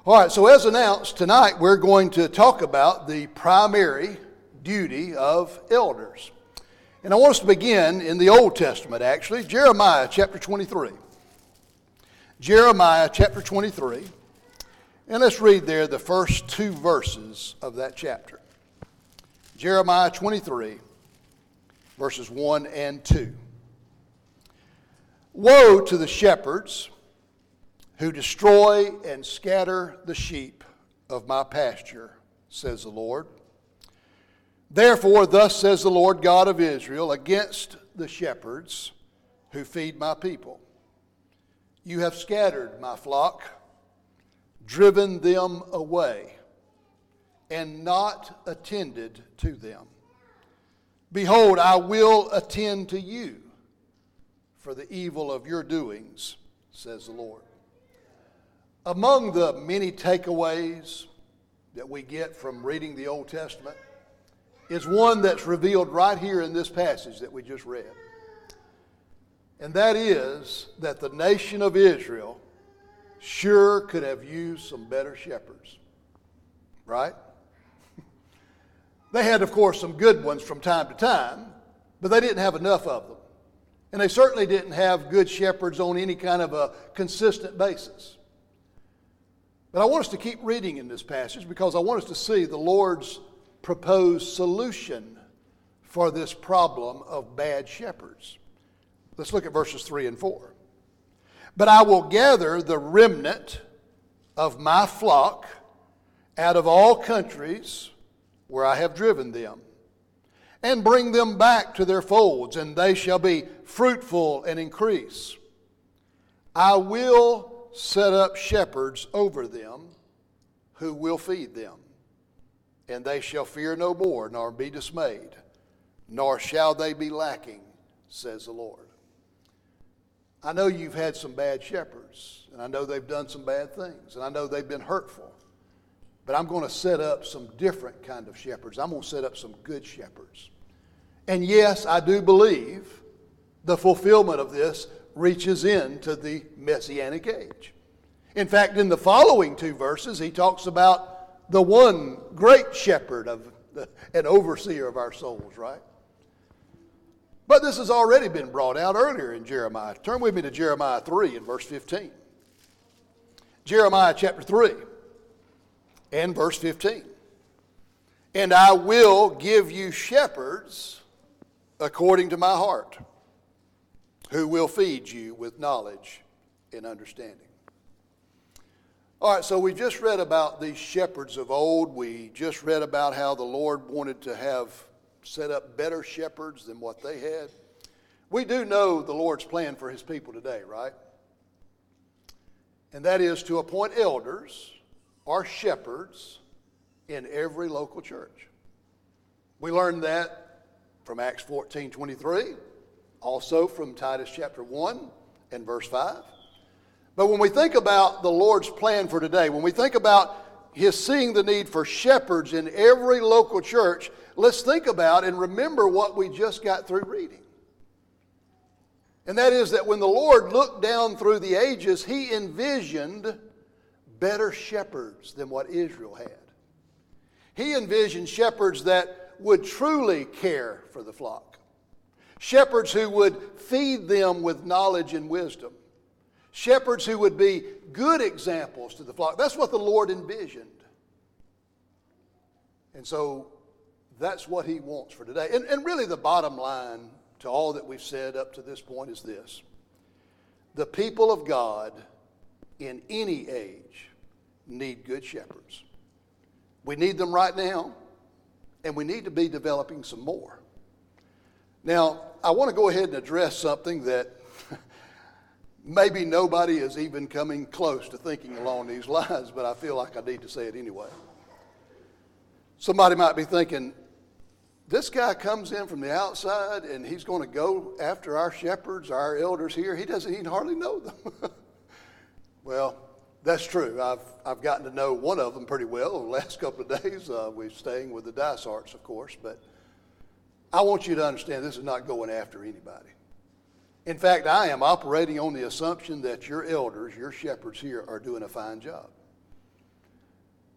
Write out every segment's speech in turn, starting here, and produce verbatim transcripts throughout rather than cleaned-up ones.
All right, so as announced, tonight we're going to talk about the primary duty of elders. And I want us to begin in the Old Testament, actually, Jeremiah chapter twenty-three. Jeremiah chapter twenty-three. And let's read there the first two verses of that chapter. Jeremiah twenty-three, verses one and two. Woe to the shepherds who destroy and scatter the sheep of my pasture, says the Lord. Therefore, thus says the Lord God of Israel, against the shepherds who feed my people. You have scattered my flock, driven them away, and not attended to them. Behold, I will attend to you for the evil of your doings, says the Lord. Among the many takeaways that we get from reading the Old Testament is one that's revealed right here in this passage that we just read. And that is that the nation of Israel sure could have used some better shepherds. Right? They had, of course, some good ones from time to time, but they didn't have enough of them. And they certainly didn't have good shepherds on any kind of a consistent basis. But I want us to keep reading in this passage because I want us to see the Lord's proposed solution for this problem of bad shepherds. Let's look at verses three and four. But I will gather the remnant of my flock out of all countries where I have driven them, and bring them back to their folds, and they shall be fruitful and increase. I will set up shepherds over them who will feed them, and they shall fear no more, nor be dismayed, nor shall they be lacking, says the Lord. I know you've had some bad shepherds, and I know they've done some bad things, and I know they've been hurtful, but I'm going to set up some different kind of shepherds. I'm going to set up some good shepherds. And yes, I do believe the fulfillment of this reaches into the Messianic age. In fact, in the following two verses, he talks about the one great shepherd of the, an overseer of our souls, right? But this has already been brought out earlier in Jeremiah. Turn with me to Jeremiah three and verse fifteen. Jeremiah chapter three and verse fifteen. And I will give you shepherds according to my heart, who will feed you with knowledge and understanding. All right, so we just read about these shepherds of old. We just read about how the Lord wanted to have set up better shepherds than what they had. We do know the Lord's plan for his people today, right? And that is to appoint elders or shepherds in every local church. We learned that from Acts fourteen twenty-three, also from Titus chapter one and verse five. But when we think about the Lord's plan for today, when we think about his seeing the need for shepherds in every local church, let's think about and remember what we just got through reading. And that is that when the Lord looked down through the ages, he envisioned better shepherds than what Israel had. He envisioned shepherds that would truly care for the flock. Shepherds who would feed them with knowledge and wisdom. Shepherds who would be good examples to the flock. That's what the Lord envisioned. And so that's what he wants for today. And, and really the bottom line to all that we've said up to this point is this. The people of God in any age need good shepherds. We need them right now, and we need to be developing some more. Now, I want to go ahead and address something that maybe nobody is even coming close to thinking along these lines, but I feel like I need to say it anyway. Somebody might be thinking, this guy comes in from the outside and he's going to go after our shepherds, our elders here. He doesn't even hardly know them. Well, that's true. I've I've gotten to know one of them pretty well over the last couple of days. Uh, we're staying with the Dysarts, of course, but I want you to understand this is not going after anybody. In fact, I am operating on the assumption that your elders, your shepherds here, are doing a fine job.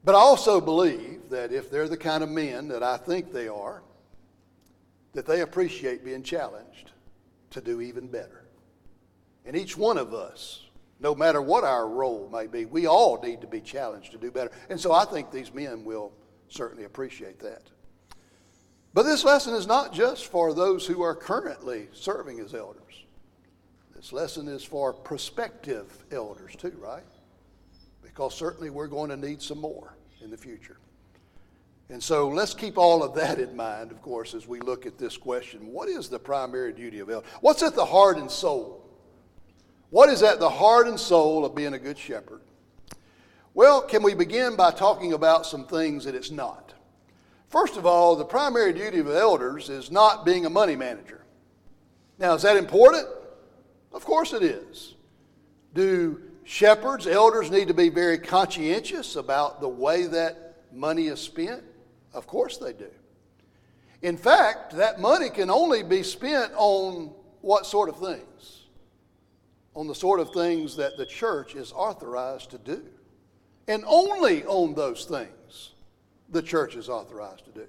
But I also believe that if they're the kind of men that I think they are, that they appreciate being challenged to do even better. And each one of us, no matter what our role may be, we all need to be challenged to do better. And so I think these men will certainly appreciate that. But this lesson is not just for those who are currently serving as elders. This lesson is for prospective elders too, right? Because certainly we're going to need some more in the future. And so let's keep all of that in mind, of course, as we look at this question. What is the primary duty of elders? What's at the heart and soul? What is at the heart and soul of being a good shepherd? Well, can we begin by talking about some things that it's not? First of all, the primary duty of elders is not being a money manager. Now, is that important? Of course it is. Do shepherds, elders need to be very conscientious about the way that money is spent? Of course they do. In fact, that money can only be spent on what sort of things? On the sort of things that the church is authorized to do. And only on those things the church is authorized to do.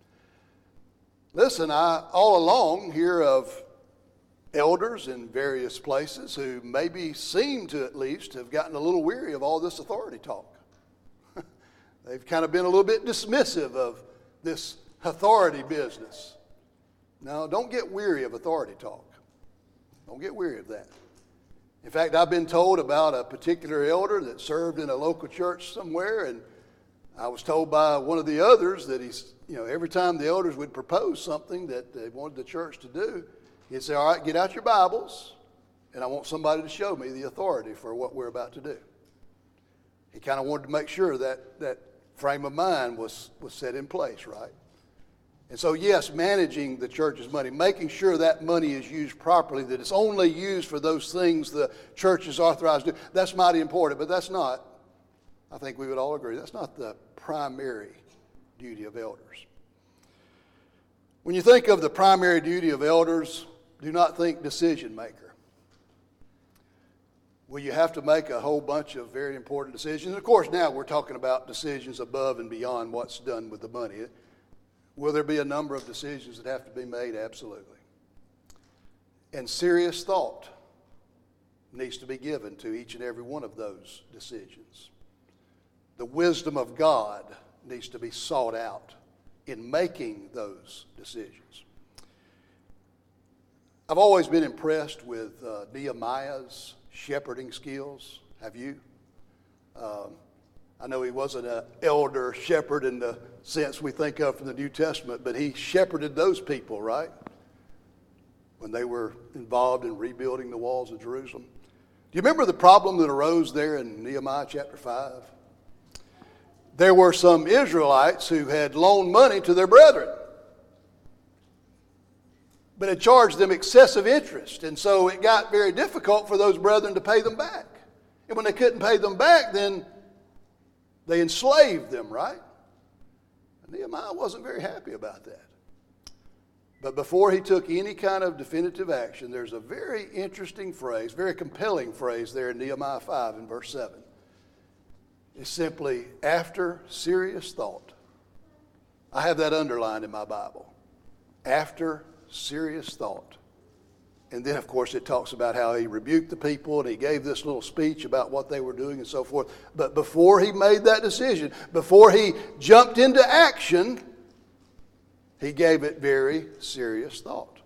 Listen, I all along hear of elders in various places who maybe seem to at least have gotten a little weary of all this authority talk. They've kind of been a little bit dismissive of this authority business. Now, don't get weary of authority talk. Don't get weary of that. In fact, I've been told about a particular elder that served in a local church somewhere, and I was told by one of the others that he's, you know, every time the elders would propose something that they wanted the church to do, he'd say, all right, get out your Bibles, and I want somebody to show me the authority for what we're about to do. He kind of wanted to make sure that that frame of mind was, was set in place, right? And so, yes, managing the church's money, making sure that money is used properly, that it's only used for those things the church is authorized to do, that's mighty important, but that's not, I think we would all agree, that's not the primary duty of elders. When you think of the primary duty of elders, do not think decision maker. Well, you have to make a whole bunch of very important decisions. And of course, now we're talking about decisions above and beyond what's done with the money. Will there be a number of decisions that have to be made? Absolutely. And serious thought needs to be given to each and every one of those decisions. The wisdom of God needs to be sought out in making those decisions. I've always been impressed with uh, Nehemiah's shepherding skills. Have you? Um, I know he wasn't an elder shepherd in the sense we think of from the New Testament, but he shepherded those people, right? When they were involved in rebuilding the walls of Jerusalem. Do you remember the problem that arose there in Nehemiah chapter five? There were some Israelites who had loaned money to their brethren, but had charged them excessive interest. And so it got very difficult for those brethren to pay them back. And when they couldn't pay them back, then they enslaved them, right? And Nehemiah wasn't very happy about that. But before he took any kind of definitive action, there's a very interesting phrase, very compelling phrase there in Nehemiah five in verse seven. It's simply, after serious thought. I have that underlined in my Bible. After serious thought. And then, of course, it talks about how he rebuked the people and he gave this little speech about what they were doing and so forth. But before he made that decision, before he jumped into action, he gave it very serious thought.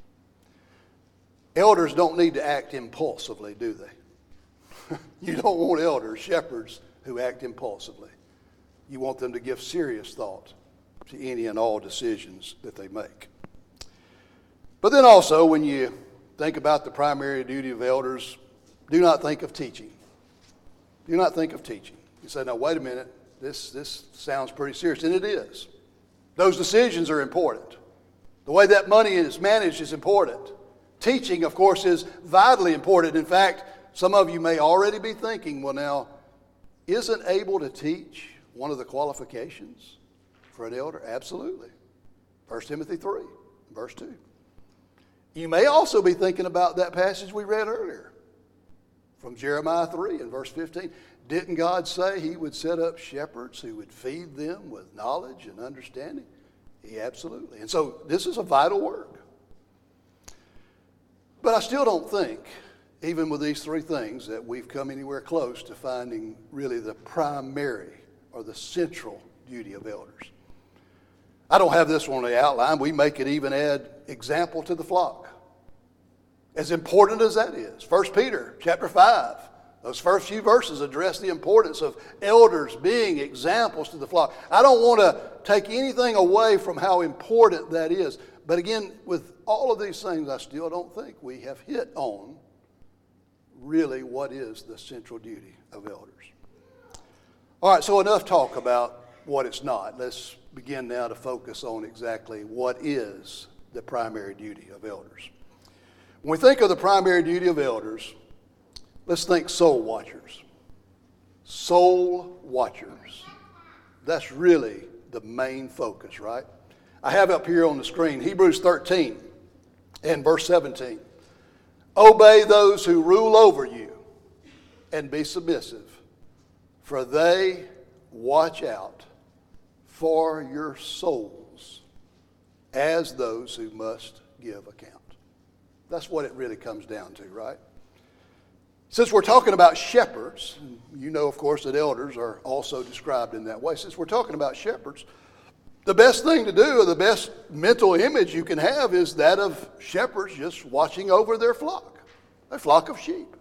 Elders don't need to act impulsively, do they? You don't want elders, shepherds, who act impulsively. You want them to give serious thought to any and all decisions that they make. But then also, when you think about the primary duty of elders, do not think of teaching. Do not think of teaching. You say, no, wait a minute, this, this sounds pretty serious, and it is. Those decisions are important. The way that money is managed is important. Teaching, of course, is vitally important. In fact, some of you may already be thinking, well, now, isn't able to teach one of the qualifications for an elder? Absolutely. First Timothy three, verse two. You may also be thinking about that passage we read earlier from Jeremiah three and verse fifteen. Didn't God say he would set up shepherds who would feed them with knowledge and understanding? He absolutely. And so this is a vital work. But I still don't think, even with these three things, that we've come anywhere close to finding really the primary or the central duty of elders. I don't have this one on the outline. We make it even add example to the flock. As important as that is. First Peter chapter five. Those first few verses address the importance of elders being examples to the flock. I don't want to take anything away from how important that is. But again, with all of these things, I still don't think we have hit on really what is the central duty of elders. All right, so enough talk about what it's not. Let's begin now to focus on exactly what is the primary duty of elders. When we think of the primary duty of elders, let's think soul watchers. Soul watchers. That's really the main focus, right? I have up here on the screen Hebrews thirteen and verse seventeen. Obey those who rule over you and be submissive, for they watch out for your souls as those who must give account. That's what it really comes down to, right? Since we're talking about shepherds, you know, of course, that elders are also described in that way. Since we're talking about shepherds, the best thing to do, or the best mental image you can have, is that of shepherds just watching over their flock, a flock of sheep.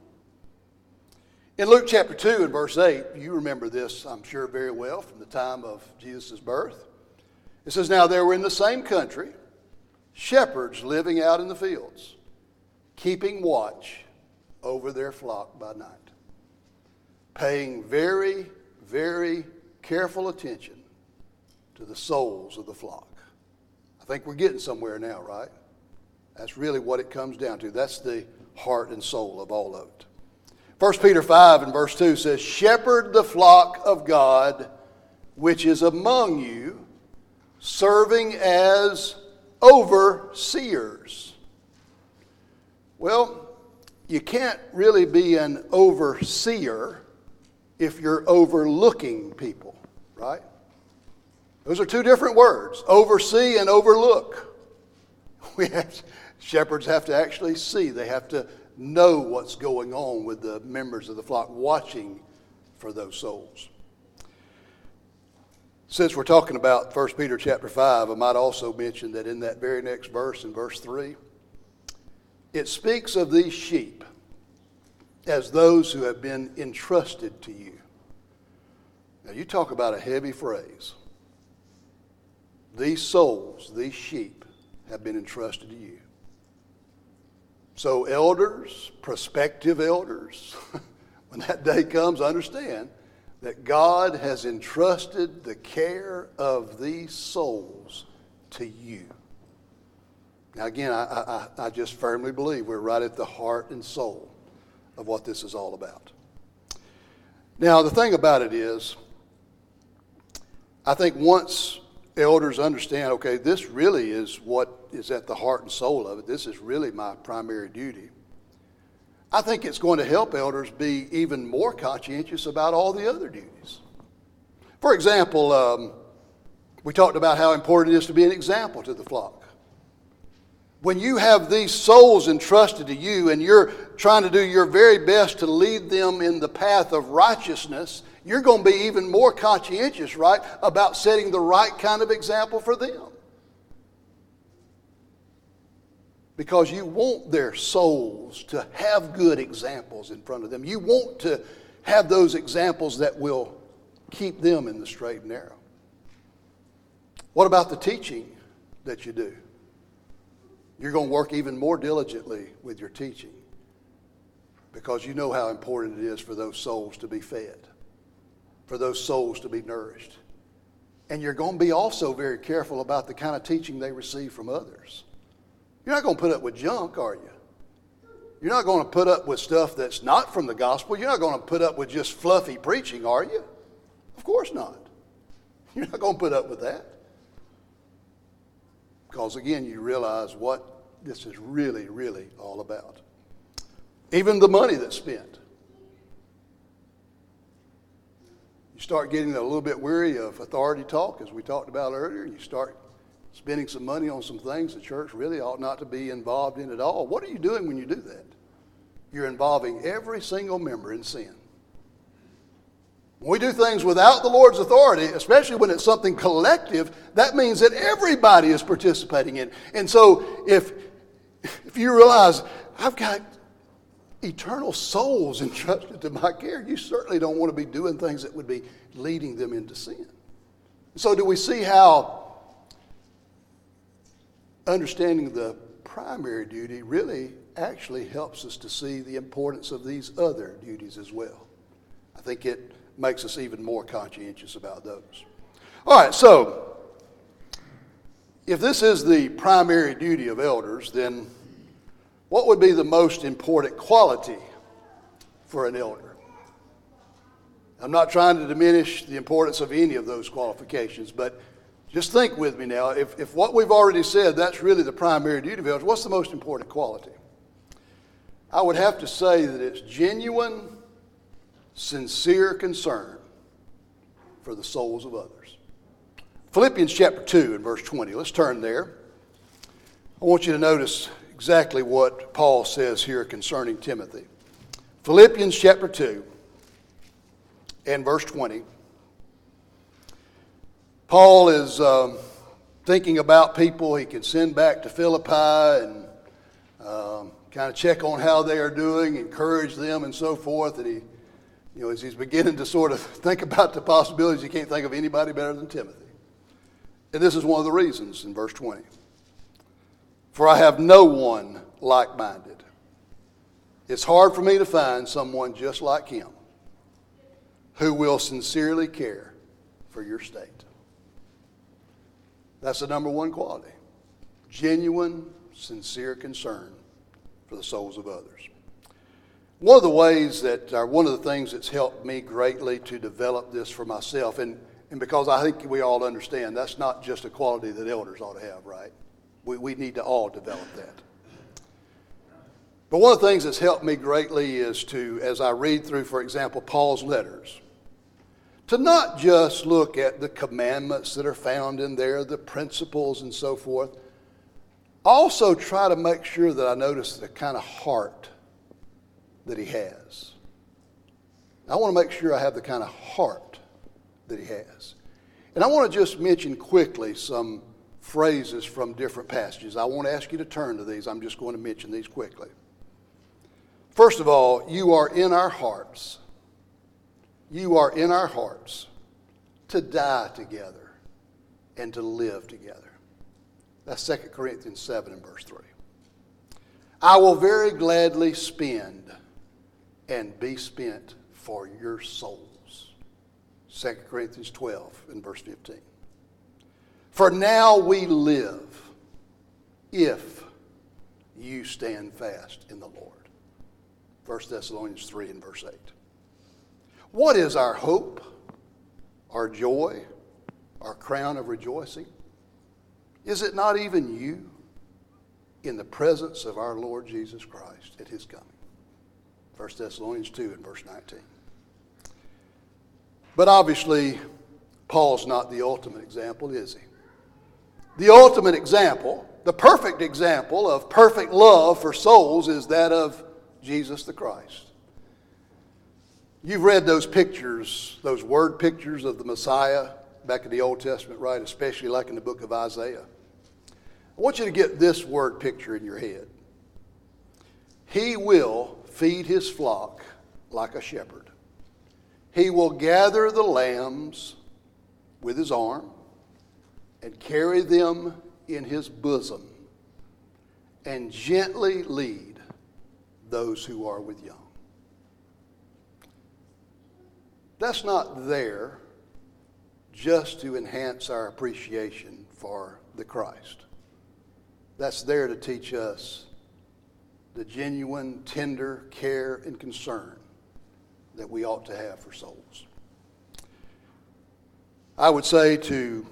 In Luke chapter two and verse eight, you remember this, I'm sure, very well from the time of Jesus' birth. It says, now there were in the same country shepherds living out in the fields, keeping watch over their flock by night, paying very, very careful attention to the souls of the flock. I think we're getting somewhere now, right? That's really what it comes down to. That's the heart and soul of all of it. First Peter five and verse two says, shepherd the flock of God which is among you, serving as overseers. Well, you can't really be an overseer if you're overlooking people, right? Those are two different words, oversee and overlook. We have, shepherds have to actually see. They have to know what's going on with the members of the flock, watching for those souls. Since we're talking about First Peter chapter five, I might also mention that in that very next verse, in verse three, it speaks of these sheep as those who have been entrusted to you. Now you talk about a heavy phrase. These souls, these sheep, have been entrusted to you. So elders, prospective elders, when that day comes, understand that God has entrusted the care of these souls to you. Now again, I, I, I just firmly believe we're right at the heart and soul of what this is all about. Now the thing about it is, I think once elders understand, okay, this really is what is at the heart and soul of it. This is really my primary duty. I think it's going to help elders be even more conscientious about all the other duties. For example, um, we talked about how important it is to be an example to the flock. When you have these souls entrusted to you and you're trying to do your very best to lead them in the path of righteousness, you're going to be even more conscientious, right, about setting the right kind of example for them. Because you want their souls to have good examples in front of them. You want to have those examples that will keep them in the straight and narrow. What about the teaching that you do? You're going to work even more diligently with your teaching because you know how important it is for those souls to be fed, for those souls to be nourished. And you're going to be also very careful about the kind of teaching they receive from others. You're not going to put up with junk, are you? You're not going to put up with stuff that's not from the gospel. You're not going to put up with just fluffy preaching, are you? Of course not. You're not going to put up with that. Because again, you realize what this is really, really all about. Even the money that's spent. You start getting a little bit weary of authority talk, as we talked about earlier. You start spending some money on some things the church really ought not to be involved in at all. What are you doing when you do that? You're involving every single member in sin. When we do things without the Lord's authority, especially when it's something collective, that means that everybody is participating in it. And so if, if you realize, I've got eternal souls entrusted to my care, you certainly don't want to be doing things that would be leading them into sin. So do we see how understanding the primary duty really actually helps us to see the importance of these other duties as well? I think it makes us even more conscientious about those. All right, so if this is the primary duty of elders, then what would be the most important quality for an elder? I'm not trying to diminish the importance of any of those qualifications, but just think with me now. If, if what we've already said, that's really the primary duty of elders, what's the most important quality? I would have to say that it's genuine, sincere concern for the souls of others. Philippians chapter two and verse twenty. Let's turn there. I want you to notice exactly what Paul says here concerning Timothy. Philippians chapter two and verse twenty. Paul is um, thinking about people he can send back to Philippi and um, kind of check on how they are doing, encourage them and so forth. And he, you know, as he's beginning to sort of think about the possibilities, he can't think of anybody better than Timothy. And this is one of the reasons in verse twenty. For I have no one like-minded. It's hard for me to find someone just like him who will sincerely care for your state. That's the number one quality. Genuine, sincere concern for the souls of others. One of the ways that, or one of the things that's helped me greatly to develop this for myself, and, and because I think we all understand that's not just a quality that elders ought to have, right? We, we need to all develop that. But one of the things that's helped me greatly is to, as I read through, for example, Paul's letters, to not just look at the commandments that are found in there, the principles and so forth. Also try to make sure that I notice the kind of heart that he has. I want to make sure I have the kind of heart that he has. And I want to just mention quickly some phrases from different passages. I won't ask you to turn to these. I'm just going to mention these quickly. First of all, you are in our hearts. You are in our hearts to die together and to live together. That's Second Corinthians seven and verse three. I will very gladly spend and be spent for your souls. Second Corinthians twelve and verse fifteen. For now we live if you stand fast in the Lord. First Thessalonians three and verse eight. What is our hope, our joy, our crown of rejoicing? Is it not even you in the presence of our Lord Jesus Christ at his coming? First Thessalonians two and verse nineteen. But obviously, Paul's not the ultimate example, is he? The ultimate example, the perfect example of perfect love for souls is that of Jesus the Christ. You've read those pictures, those word pictures of the Messiah back in the Old Testament, right? Especially like in the book of Isaiah. I want you to get this word picture in your head. He will feed his flock like a shepherd. He will gather the lambs with his arm and carry them in his bosom and gently lead those who are with young. That's not there just to enhance our appreciation for the Christ. That's there to teach us the genuine, tender care and concern that we ought to have for souls. I would say to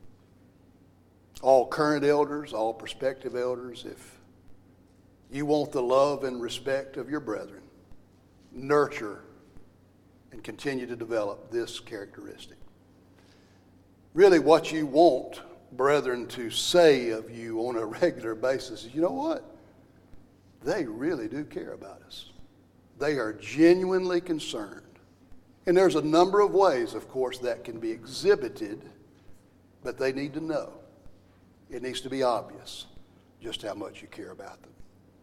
all current elders, all prospective elders, if you want the love and respect of your brethren, nurture and continue to develop this characteristic. Really, what you want brethren to say of you on a regular basis is, you know what? They really do care about us. They are genuinely concerned. And there's a number of ways, of course, that can be exhibited, but they need to know. It needs to be obvious just how much you care about them.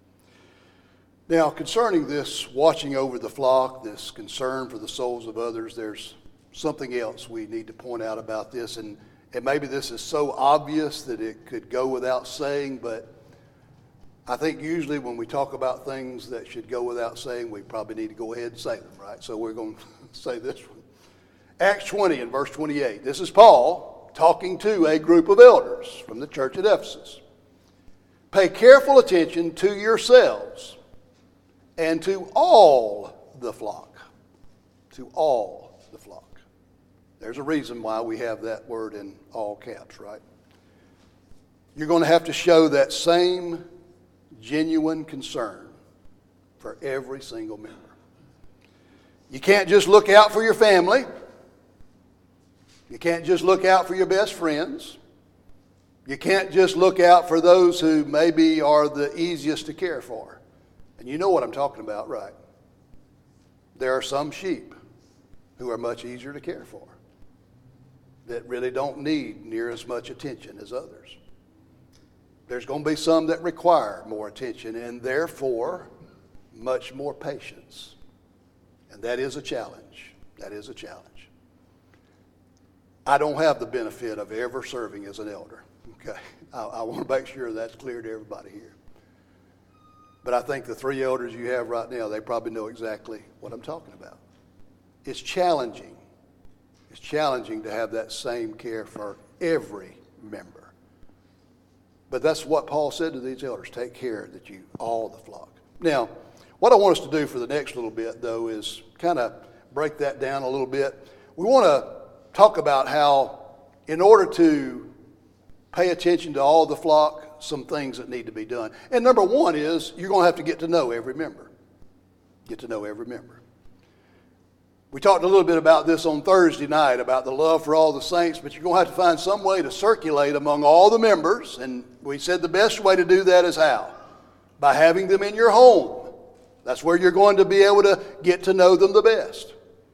Now, concerning this watching over the flock, this concern for the souls of others, there's something else we need to point out about this. And, and maybe this is so obvious that it could go without saying, but I think usually when we talk about things that should go without saying, we probably need to go ahead and say them, right? So we're going to say this one. Acts twenty and verse twenty-eight. This is Paul talking to a group of elders from the church at Ephesus. Pay careful attention to yourselves and to all the flock. To all the flock. There's a reason why we have that word in all caps, right? You're going to have to show that same genuine concern for every single member. You can't just look out for your family. You can't just look out for your best friends. You can't just look out for those who maybe are the easiest to care for. And you know what I'm talking about, right? There are some sheep who are much easier to care for, that really don't need near as much attention as others. There's going to be some that require more attention and therefore much more patience. And that is a challenge. That is a challenge. I don't have the benefit of ever serving as an elder. Okay, I, I want to make sure that's clear to everybody here. But I think the three elders you have right now, they probably know exactly what I'm talking about. It's challenging. It's challenging to have that same care for every member. But that's what Paul said to these elders. Take care that you, all the flock. Now, what I want us to do for the next little bit, though, is kind of break that down a little bit. We want to talk about how, in order to pay attention to all the flock, some things that need to be done. And number one is you're going to have to get to know every member. Get to know every member. We talked a little bit about this on Thursday night, about the love for all the saints, but you're going to have to find some way to circulate among all the members. And we said the best way to do that is how? By having them in your home. That's where you're going to be able to get to know them the best.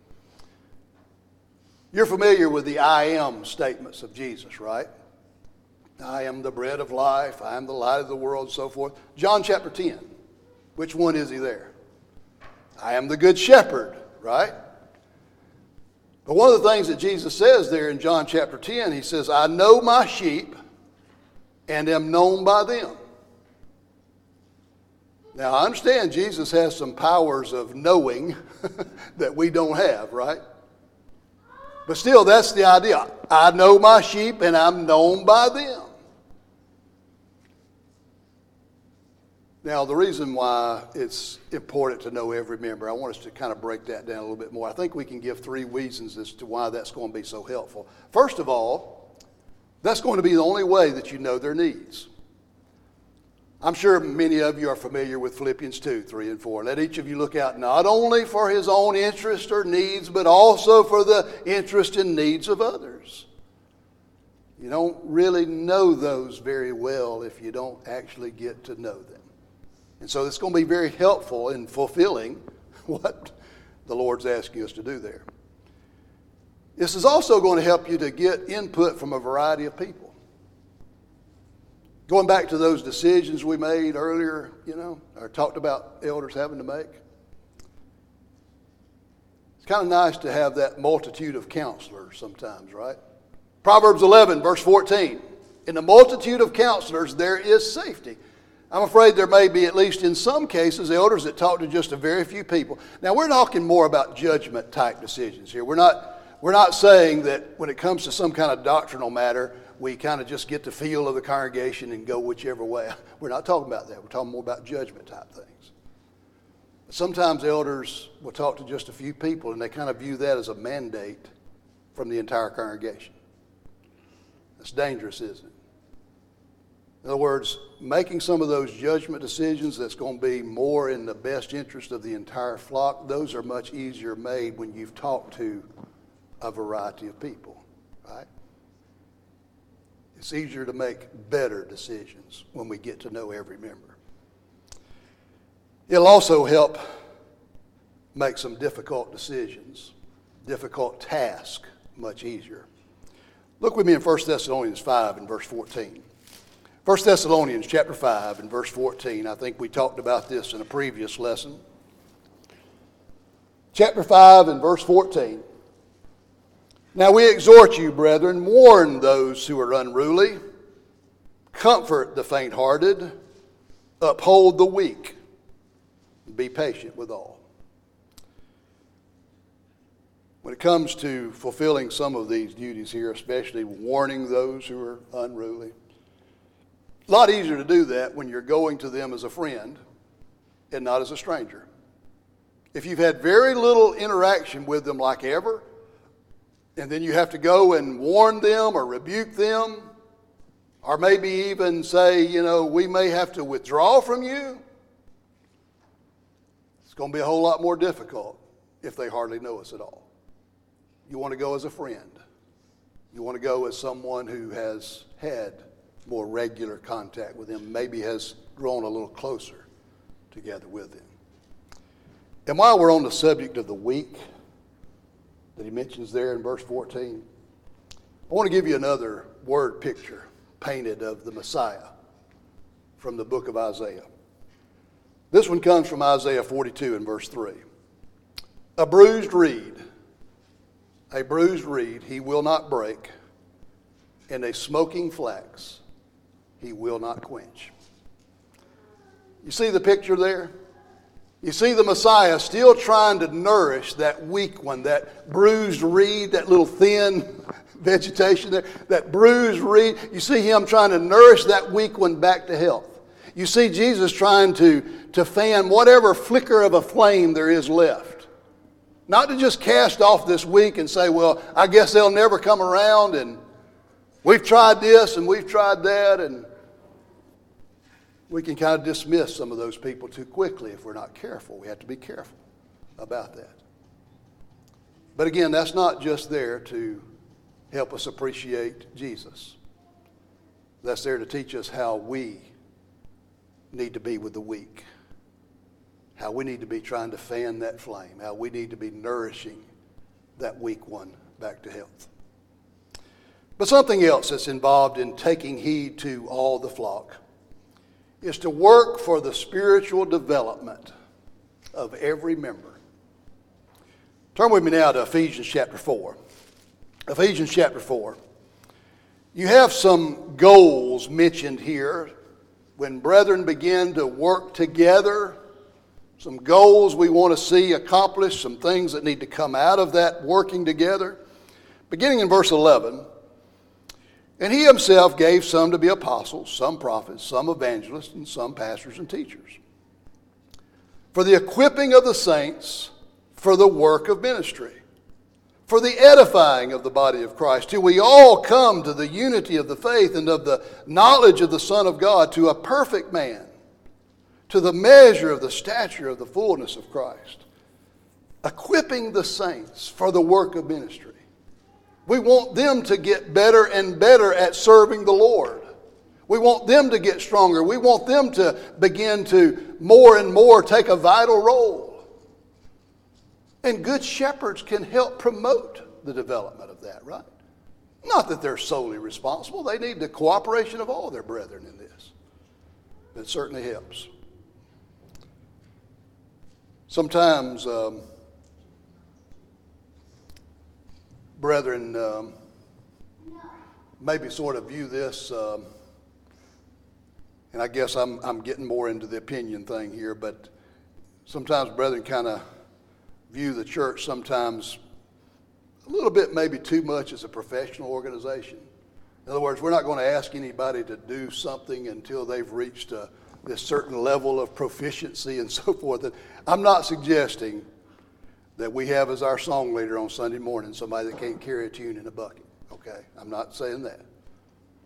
You're familiar with the I am statements of Jesus, right? I am the bread of life, I am the light of the world, and so forth. John chapter ten. Which one is he there? I am the good shepherd, right? But one of the things that Jesus says there in John chapter ten, he says, I know my sheep and am known by them. Now, I understand Jesus has some powers of knowing that we don't have, right? But still, that's the idea. I know my sheep and I'm known by them. Now, the reason why it's important to know every member, I want us to kind of break that down a little bit more. I think we can give three reasons as to why that's going to be so helpful. First of all, that's going to be the only way that you know their needs. I'm sure many of you are familiar with Philippians two, three, and four. Let each of you look out not only for his own interest or needs, but also for the interest and needs of others. You don't really know those very well if you don't actually get to know them. And so it's going to be very helpful in fulfilling what the Lord's asking us to do there. This is also going to help you to get input from a variety of people. Going back to those decisions we made earlier, you know, or talked about elders having to make. It's kind of nice to have that multitude of counselors sometimes, right? Proverbs eleven, verse fourteen. In the multitude of counselors, there is safety. I'm afraid there may be, at least in some cases, elders that talk to just a very few people. Now, we're talking more about judgment type decisions here. We're not, we're not saying that when it comes to some kind of doctrinal matter, we kind of just get the feel of the congregation and go whichever way. We're not talking about that. We're talking more about judgment type things. Sometimes elders will talk to just a few people and they kind of view that as a mandate from the entire congregation. That's dangerous, isn't it? In other words, making some of those judgment decisions that's going to be more in the best interest of the entire flock, those are much easier made when you've talked to a variety of people, right? It's easier to make better decisions when we get to know every member. It'll also help make some difficult decisions, difficult tasks much easier. Look with me in First Thessalonians five and verse fourteen. First Thessalonians chapter five and verse fourteen. I think we talked about this in a previous lesson. Chapter five and verse fourteen. Now we exhort you, brethren, warn those who are unruly, comfort the faint-hearted, uphold the weak, and be patient with all. When it comes to fulfilling some of these duties here, especially warning those who are unruly, a lot easier to do that when you're going to them as a friend and not as a stranger. If you've had very little interaction with them like ever, and then you have to go and warn them or rebuke them, or maybe even say, you know, we may have to withdraw from you, it's going to be a whole lot more difficult if they hardly know us at all. You want to go as a friend. You want to go as someone who has had more regular contact with them, maybe has grown a little closer together with them. And while we're on the subject of the weak that he mentions there in verse fourteen, I want to give you another word picture painted of the Messiah from the book of Isaiah. This one comes from Isaiah forty-two and verse three. A bruised reed, a bruised reed he will not break, and a smoking flax he will not quench. You see the picture there? You see the Messiah still trying to nourish that weak one, that bruised reed, that little thin vegetation there, that bruised reed. You see him trying to nourish that weak one back to health. You see Jesus trying to, to fan whatever flicker of a flame there is left. Not to just cast off this weak and say, well, I guess they'll never come around, and we've tried this and we've tried that, and we can kind of dismiss some of those people too quickly if we're not careful. We have to be careful about that. But again, that's not just there to help us appreciate Jesus. That's there to teach us how we need to be with the weak, how we need to be trying to fan that flame, how we need to be nourishing that weak one back to health. But something else that's involved in taking heed to all the flock is to work for the spiritual development of every member. Turn with me now to Ephesians chapter four. Ephesians chapter four. You have some goals mentioned here when brethren begin to work together. Some goals we want to see accomplished, some things that need to come out of that working together. Beginning in verse eleven. And he himself gave some to be apostles, some prophets, some evangelists, and some pastors and teachers, for the equipping of the saints, for the work of ministry, for the edifying of the body of Christ, till we all come to the unity of the faith and of the knowledge of the Son of God, to a perfect man, to the measure of the stature of the fullness of Christ, equipping the saints for the work of ministry. We want them to get better and better at serving the Lord. We want them to get stronger. We want them to begin to more and more take a vital role. And good shepherds can help promote the development of that, right? Not that they're solely responsible. They need the cooperation of all their brethren in this. It certainly helps. Sometimes um, brethren um, maybe sort of view this, um, and I guess I'm, I'm getting more into the opinion thing here, but sometimes brethren kind of view the church sometimes a little bit maybe too much as a professional organization. In other words, we're not going to ask anybody to do something until they've reached a, this certain level of proficiency and so forth. And I'm not suggesting that we have as our song leader on Sunday morning somebody that can't carry a tune in a bucket. Okay, I'm not saying that.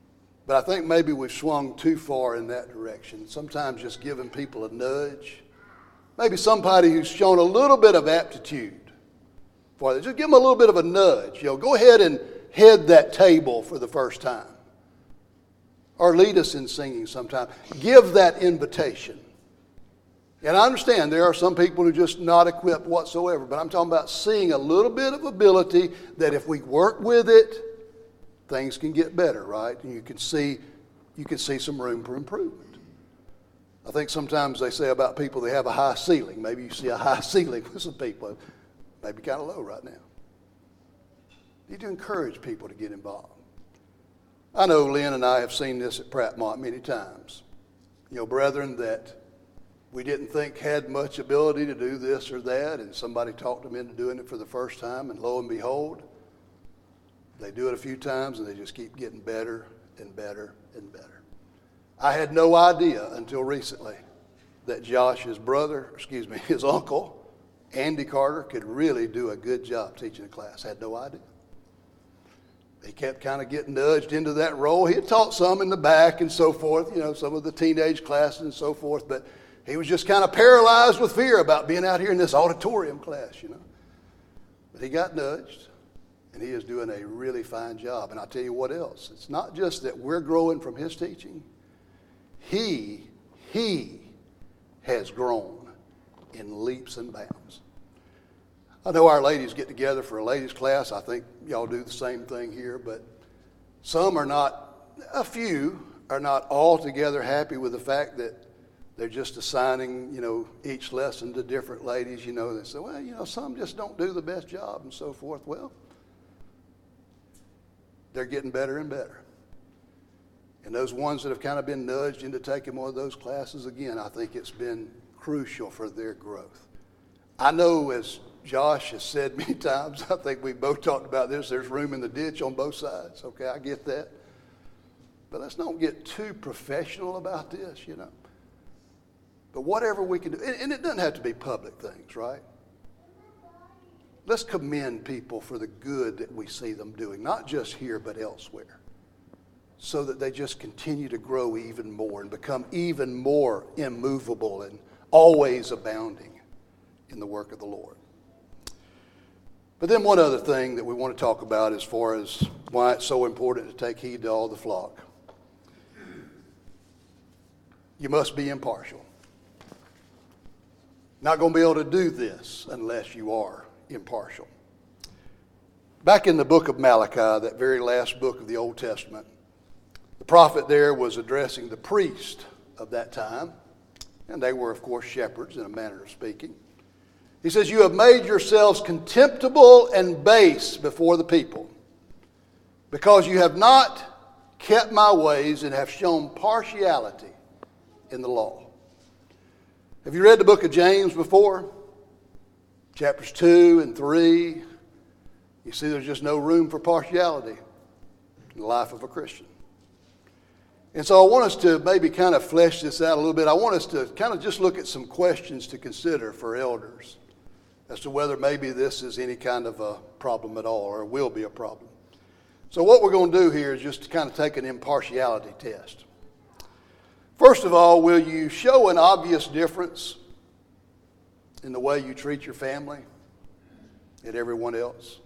But I think maybe we've swung too far in that direction. Sometimes just giving people a nudge. Maybe somebody who's shown a little bit of aptitude for it. Just give them a little bit of a nudge. You know, go ahead and head that table for the first time. Or lead us in singing sometime. Give that invitation. And I understand there are some people who are just not equipped whatsoever, but I'm talking about seeing a little bit of ability that if we work with it, things can get better, right? And you can see, you can see some room for improvement. I think sometimes they say about people they have a high ceiling. Maybe you see a high ceiling with some people, maybe kind of low right now. You need to encourage people to get involved. I know Lynn and I have seen this at Prattmont many times. You know, brethren that we didn't think had much ability to do this or that, and somebody talked them into doing it for the first time, and lo and behold, they do it a few times and they just keep getting better and better and better. I had no idea until recently that Josh, his brother, excuse me, his uncle, Andy Carter, could really do a good job teaching a class. Had no idea. He kept kind of getting nudged into that role. He had taught some in the back and so forth, you know, some of the teenage classes and so forth, but he was just kind of paralyzed with fear about being out here in this auditorium class, you know. But he got nudged. And he is doing a really fine job. And I'll tell you what else. It's not just that we're growing from his teaching. He, he has grown in leaps and bounds. I know our ladies get together for a ladies' class. I think y'all do the same thing here. But some are not, a few are not altogether happy with the fact that they're just assigning, you know, each lesson to different ladies. You know, they say, well, you know, some just don't do the best job and so forth. Well, they're getting better and better. And those ones that have kind of been nudged into taking one of those classes, again, I think it's been crucial for their growth. I know, as Josh has said many times, I think we both talked about this, there's room in the ditch on both sides. Okay, I get that. But let's not get too professional about this, you know. But whatever we can do, and it doesn't have to be public things, right? Let's commend people for the good that we see them doing, not just here but elsewhere, so that they just continue to grow even more and become even more immovable and always abounding in the work of the Lord. But then one other thing that we want to talk about as far as why it's so important to take heed to all the flock. You must be impartial. Not going to be able to do this unless you are impartial. Back in the book of Malachi, that very last book of the Old Testament, the prophet there was addressing the priest of that time, and they were, of course, shepherds in a manner of speaking. He says, you have made yourselves contemptible and base before the people, because you have not kept my ways and have shown partiality in the law. Have you read the book of James before? Chapters two and three, you see there's just no room for partiality in the life of a Christian. And so I want us to maybe kind of flesh this out a little bit. I want us to kind of just look at some questions to consider for elders as to whether maybe this is any kind of a problem at all or will be a problem. So what we're going to do here is just to kind of take an impartiality test. First of all, will you show an obvious difference in the way you treat your family and everyone else?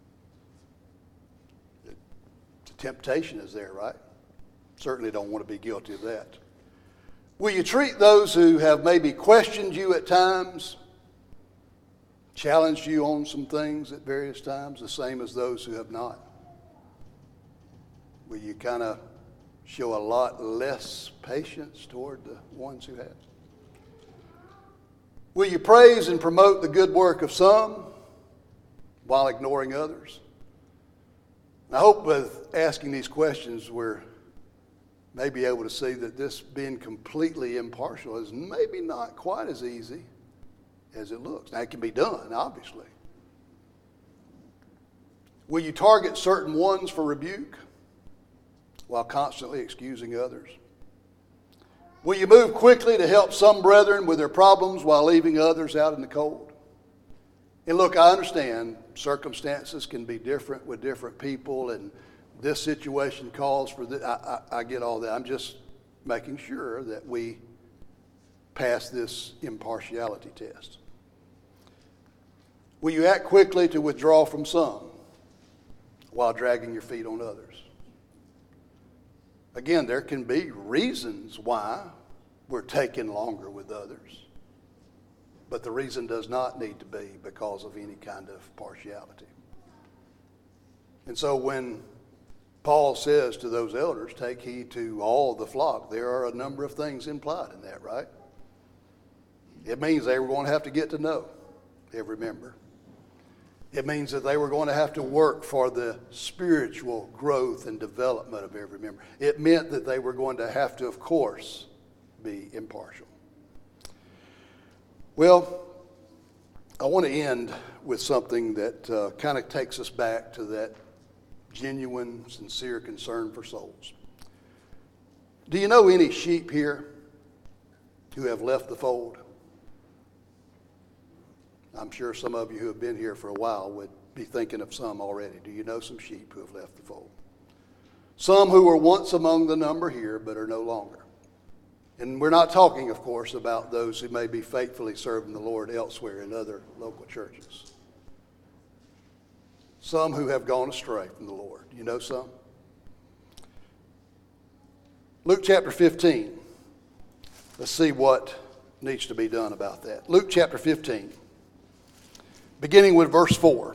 The temptation is there, right? Certainly don't want to be guilty of that. Will you treat those who have maybe questioned you at times, challenged you on some things at various times, the same as those who have not? Will you kind of show a lot less patience toward the ones who have? Will you praise and promote the good work of some while ignoring others? I hope with asking these questions we're maybe able to see that this being completely impartial is maybe not quite as easy as it looks. Now, it can be done, obviously. Will you target certain ones for rebuke while constantly excusing others? Will you move quickly to help some brethren with their problems while leaving others out in the cold? And look, I understand circumstances can be different with different people, and this situation calls for this. I, I, I get all that. I'm just making sure that we pass this impartiality test. Will you act quickly to withdraw from some while dragging your feet on others? Again, there can be reasons why we're taking longer with others, but the reason does not need to be because of any kind of partiality. And so when Paul says to those elders, take heed to all the flock, there are a number of things implied in that, right? It means they were going to have to get to know every member. It means that they were going to have to work for the spiritual growth and development of every member. It meant that they were going to have to, of course, be impartial. Well, I want to end with something that uh, kind of takes us back to that genuine, sincere concern for souls. Do you know any sheep here who have left the fold? I'm sure some of you who have been here for a while would be thinking of some already. Do you know some sheep who have left the fold? Some who were once among the number here but are no longer. And we're not talking, of course, about those who may be faithfully serving the Lord elsewhere in other local churches. Some who have gone astray from the Lord. You know some? Luke chapter fifteen. Let's see what needs to be done about that. Luke chapter fifteen. Beginning with verse four.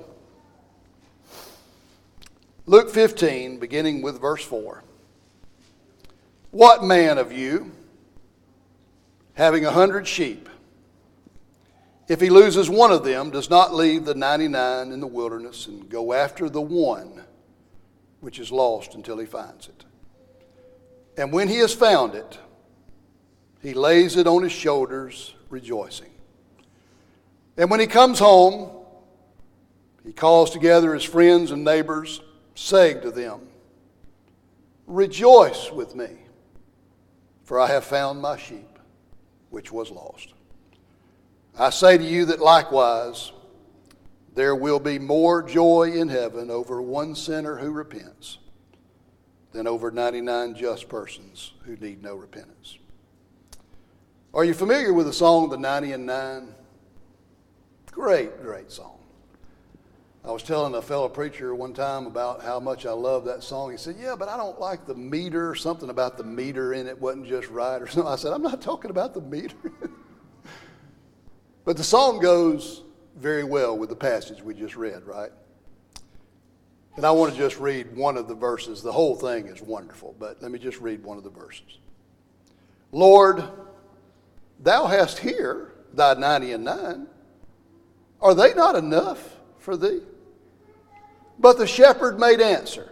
Luke fifteen, beginning with verse four. What man of you, having a hundred sheep, if he loses one of them, does not leave the ninety-nine in the wilderness and go after the one which is lost until he finds it? And when he has found it, he lays it on his shoulders, rejoicing. And when he comes home, he calls together his friends and neighbors, saying to them, rejoice with me, for I have found my sheep, which was lost. I say to you that likewise there will be more joy in heaven over one sinner who repents than over ninety-nine just persons who need no repentance. Are you familiar with the song, The ninety and nine? Great, great song. I was telling a fellow preacher one time about how much I love that song. He said, yeah, but I don't like the meter. Something about the meter in it wasn't just right or something. I said, I'm not talking about the meter. But the song goes very well with the passage we just read, right? And I want to just read one of the verses. The whole thing is wonderful, but let me just read one of the verses. Lord, thou hast here thy ninety and nine. Are they not enough for thee? But the shepherd made answer,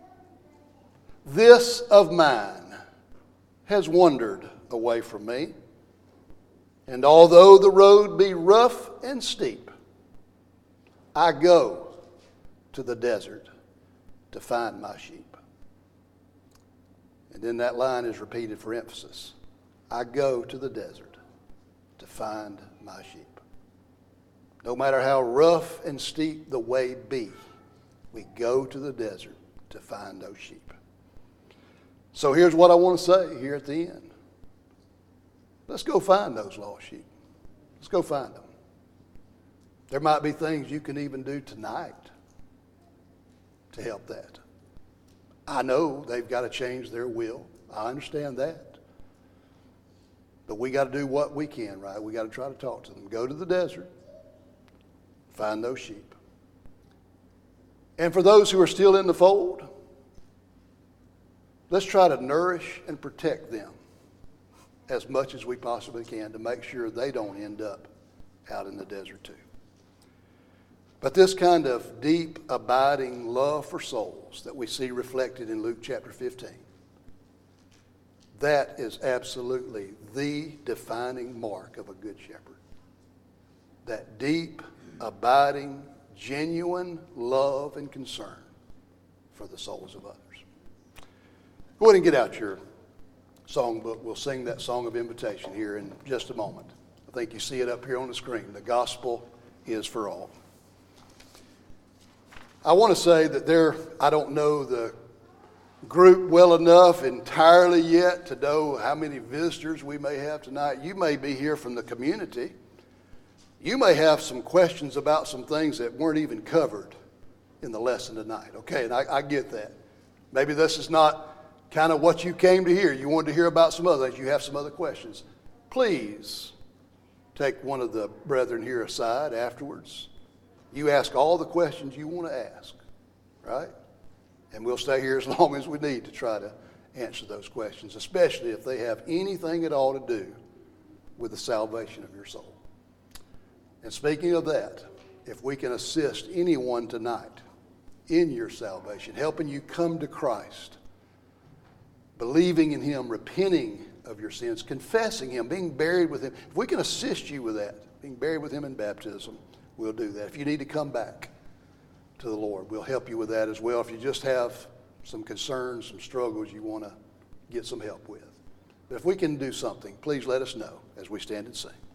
this of mine has wandered away from me. And although the road be rough and steep, I go to the desert to find my sheep. And then that line is repeated for emphasis. I go to the desert to find my sheep. No matter how rough and steep the way be, we go to the desert to find those sheep. So here's what I want to say here at the end. Let's go find those lost sheep. Let's go find them. There might be things you can even do tonight to help that. I know they've got to change their will. I understand that. But we got to do what we can, right? We got to try to talk to them. Go to the desert. Find those sheep. And for those who are still in the fold, let's try to nourish and protect them as much as we possibly can to make sure they don't end up out in the desert too. But this kind of deep, abiding love for souls that we see reflected in Luke chapter fifteen, that is absolutely the defining mark of a good shepherd. That deep, abiding, genuine love and concern for the souls of others. Go ahead and get out your songbook. We'll sing that song of invitation here in just a moment. I think you see it up here on the screen. The gospel is for all. I want to say that there, I don't know the group well enough entirely yet to know how many visitors we may have tonight. You may be here from the community. You may have some questions about some things that weren't even covered in the lesson tonight. Okay, and I, I get that. Maybe this is not kind of what you came to hear. You wanted to hear about some other things. You have some other questions. Please take one of the brethren here aside afterwards. You ask all the questions you want to ask, right? And we'll stay here as long as we need to try to answer those questions, especially if they have anything at all to do with the salvation of your soul. And speaking of that, if we can assist anyone tonight in your salvation, helping you come to Christ, believing in Him, repenting of your sins, confessing Him, being buried with Him, if we can assist you with that, being buried with Him in baptism, we'll do that. If you need to come back to the Lord, we'll help you with that as well. If you just have some concerns, some struggles you want to get some help with. But if we can do something, please let us know as we stand and sing.